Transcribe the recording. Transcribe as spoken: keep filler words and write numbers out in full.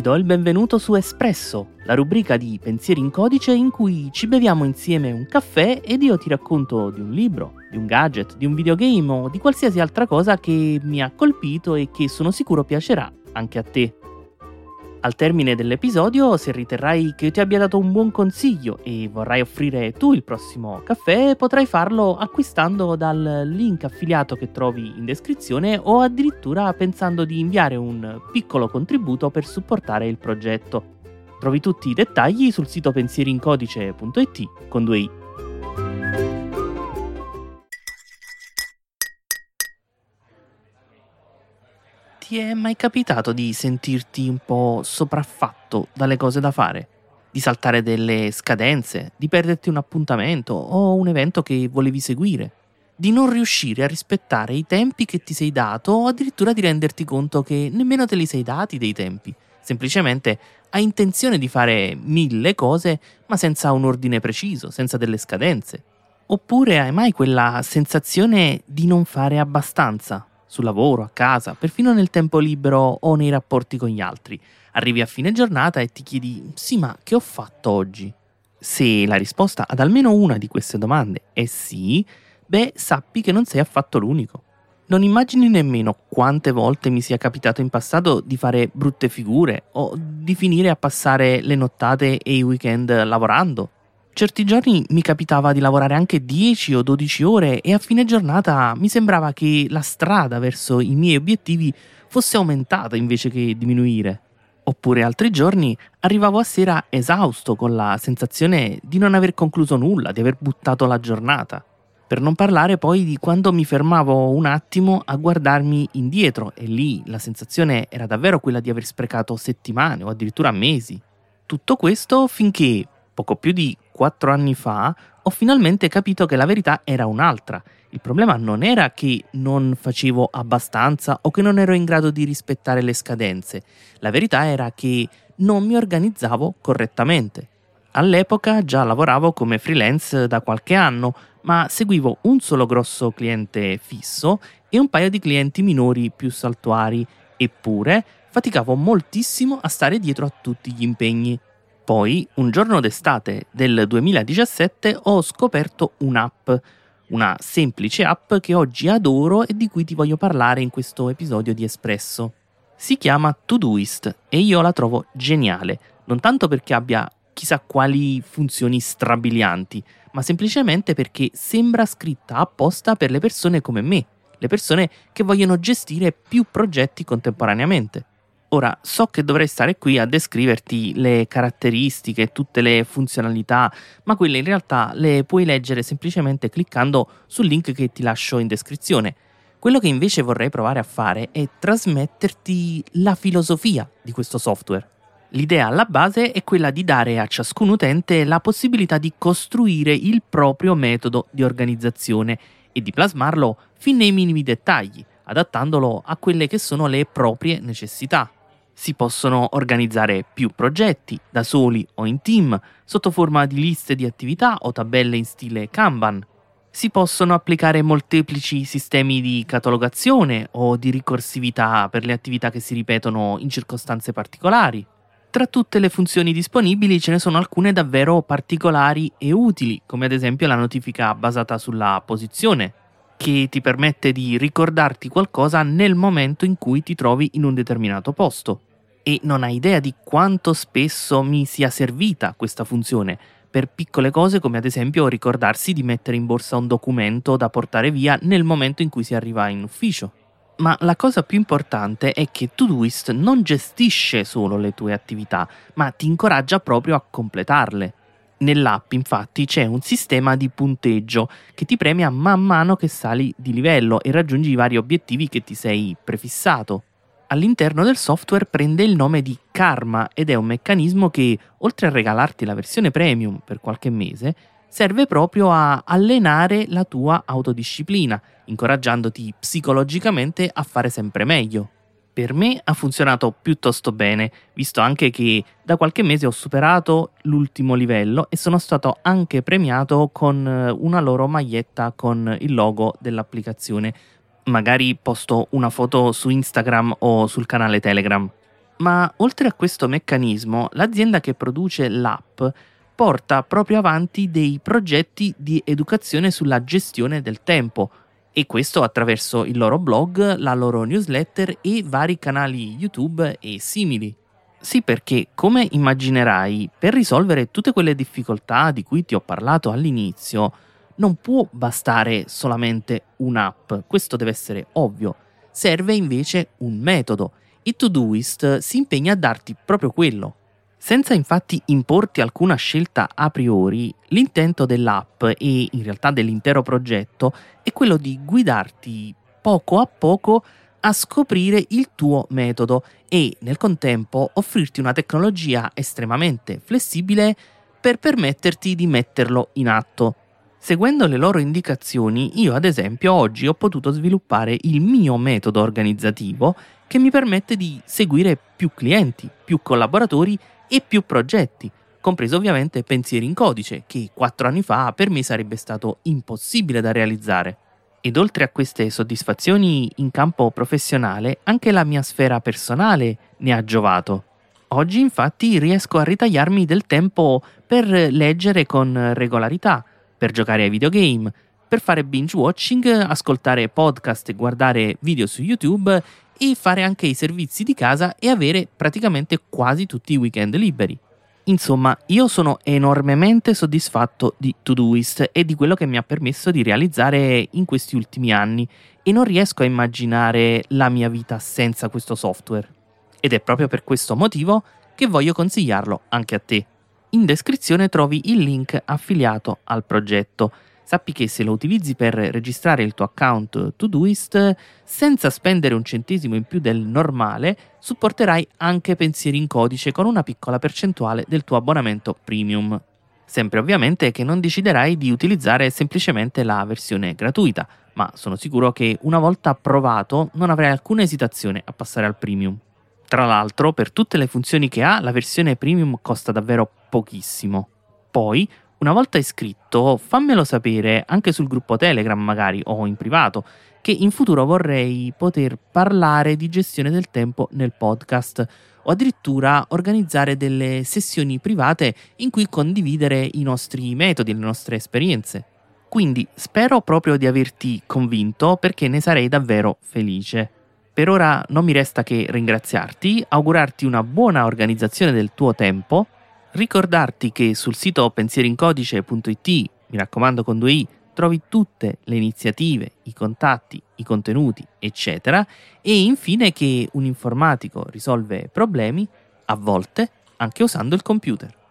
do il benvenuto su Espresso, la rubrica di pensieri in codice in cui ci beviamo insieme un caffè ed io ti racconto di un libro, di un gadget, di un videogame o di qualsiasi altra cosa che mi ha colpito e che sono sicuro piacerà anche a te. Al termine dell'episodio, se riterrai che ti abbia dato un buon consiglio e vorrai offrire tu il prossimo caffè, potrai farlo acquistando dal link affiliato che trovi in descrizione o addirittura pensando di inviare un piccolo contributo per supportare il progetto. Trovi tutti i dettagli sul sito pensierincodice punto it con due i. Ti è mai capitato di sentirti un po' sopraffatto dalle cose da fare? Di saltare delle scadenze, di perderti un appuntamento o un evento che volevi seguire? Di non riuscire a rispettare i tempi che ti sei dato o addirittura di renderti conto che nemmeno te li sei dati dei tempi? Semplicemente hai intenzione di fare mille cose ma senza un ordine preciso, senza delle scadenze? Oppure hai mai quella sensazione di non fare abbastanza? Sul lavoro, a casa, perfino nel tempo libero o nei rapporti con gli altri. Arrivi a fine giornata e ti chiedi: sì, ma che ho fatto oggi? Se la risposta ad almeno una di queste domande è sì, beh, sappi che non sei affatto l'unico. Non immagini nemmeno quante volte mi sia capitato in passato di fare brutte figure o di finire a passare le nottate e i weekend lavorando. Certi giorni mi capitava di lavorare anche dieci o dodici ore e a fine giornata mi sembrava che la strada verso i miei obiettivi fosse aumentata invece che diminuire. Oppure altri giorni arrivavo a sera esausto con la sensazione di non aver concluso nulla, di aver buttato la giornata. Per non parlare poi di quando mi fermavo un attimo a guardarmi indietro e lì la sensazione era davvero quella di aver sprecato settimane o addirittura mesi. Tutto questo finché, poco più di quattro anni fa, ho finalmente capito che la verità era un'altra. Il problema non era che non facevo abbastanza o che non ero in grado di rispettare le scadenze. La verità era che non mi organizzavo correttamente. All'epoca già lavoravo come freelance da qualche anno, ma seguivo un solo grosso cliente fisso e un paio di clienti minori più saltuari, eppure faticavo moltissimo a stare dietro a tutti gli impegni. Poi, un giorno d'estate del duemiladiciassette, ho scoperto un'app, una semplice app che oggi adoro e di cui ti voglio parlare in questo episodio di Espresso. Si chiama Todoist e io la trovo geniale, non tanto perché abbia chissà quali funzioni strabilianti, ma semplicemente perché sembra scritta apposta per le persone come me, le persone che vogliono gestire più progetti contemporaneamente. Ora, so che dovrei stare qui a descriverti le caratteristiche, tutte le funzionalità, ma quelle in realtà le puoi leggere semplicemente cliccando sul link che ti lascio in descrizione. Quello che invece vorrei provare a fare è trasmetterti la filosofia di questo software. L'idea alla base è quella di dare a ciascun utente la possibilità di costruire il proprio metodo di organizzazione e di plasmarlo fin nei minimi dettagli, adattandolo a quelle che sono le proprie necessità. Si possono organizzare più progetti, da soli o in team, sotto forma di liste di attività o tabelle in stile Kanban. Si possono applicare molteplici sistemi di catalogazione o di ricorsività per le attività che si ripetono in circostanze particolari. Tra tutte le funzioni disponibili ce ne sono alcune davvero particolari e utili, come ad esempio la notifica basata sulla posizione, che ti permette di ricordarti qualcosa nel momento in cui ti trovi in un determinato posto. E non hai idea di quanto spesso mi sia servita questa funzione, per piccole cose come ad esempio ricordarsi di mettere in borsa un documento da portare via nel momento in cui si arriva in ufficio. Ma la cosa più importante è che Todoist non gestisce solo le tue attività, ma ti incoraggia proprio a completarle. Nell'app infatti c'è un sistema di punteggio che ti premia man mano che sali di livello e raggiungi i vari obiettivi che ti sei prefissato. All'interno del software prende il nome di Karma ed è un meccanismo che, oltre a regalarti la versione premium per qualche mese, serve proprio a allenare la tua autodisciplina, incoraggiandoti psicologicamente a fare sempre meglio. Per me ha funzionato piuttosto bene, visto anche che da qualche mese ho superato l'ultimo livello e sono stato anche premiato con una loro maglietta con il logo dell'applicazione. Magari posto una foto su Instagram o sul canale Telegram. Ma oltre a questo meccanismo, l'azienda che produce l'app porta proprio avanti dei progetti di educazione sulla gestione del tempo, e questo attraverso il loro blog, la loro newsletter e vari canali YouTube e simili. Sì, perché come immaginerai, per risolvere tutte quelle difficoltà di cui ti ho parlato all'inizio, non può bastare solamente un'app, questo deve essere ovvio. Serve invece un metodo. Il Todoist si impegna a darti proprio quello. Senza infatti importi alcuna scelta a priori, l'intento dell'app e in realtà dell'intero progetto è quello di guidarti poco a poco a scoprire il tuo metodo e nel contempo offrirti una tecnologia estremamente flessibile per permetterti di metterlo in atto. Seguendo le loro indicazioni, io ad esempio oggi ho potuto sviluppare il mio metodo organizzativo che mi permette di seguire più clienti, più collaboratori e più progetti, compreso ovviamente Pensieri in Codice, che quattro anni fa per me sarebbe stato impossibile da realizzare. Ed oltre a queste soddisfazioni in campo professionale, anche la mia sfera personale ne ha giovato. Oggi infatti riesco a ritagliarmi del tempo per leggere con regolarità, per giocare ai videogame, per fare binge watching, ascoltare podcast e guardare video su YouTube e fare anche i servizi di casa e avere praticamente quasi tutti i weekend liberi. Insomma, io sono enormemente soddisfatto di Todoist e di quello che mi ha permesso di realizzare in questi ultimi anni e non riesco a immaginare la mia vita senza questo software. Ed è proprio per questo motivo che voglio consigliarlo anche a te. In descrizione trovi il link affiliato al progetto. Sappi che se lo utilizzi per registrare il tuo account Todoist, senza spendere un centesimo in più del normale, supporterai anche Pensieri in Codice con una piccola percentuale del tuo abbonamento premium. Sempre ovviamente che non deciderai di utilizzare semplicemente la versione gratuita, ma sono sicuro che una volta provato non avrai alcuna esitazione a passare al premium. Tra l'altro, per tutte le funzioni che ha, la versione premium costa davvero pochissimo. Poi, una volta iscritto, fammelo sapere anche sul gruppo Telegram magari o in privato, che in futuro vorrei poter parlare di gestione del tempo nel podcast o addirittura organizzare delle sessioni private in cui condividere i nostri metodi e le nostre esperienze. Quindi spero proprio di averti convinto perché ne sarei davvero felice. Per ora non mi resta che ringraziarti, augurarti una buona organizzazione del tuo tempo, ricordarti che sul sito pensierincodice punto it, mi raccomando con due i, trovi tutte le iniziative, i contatti, i contenuti, eccetera, e infine che un informatico risolve problemi, a volte anche usando il computer.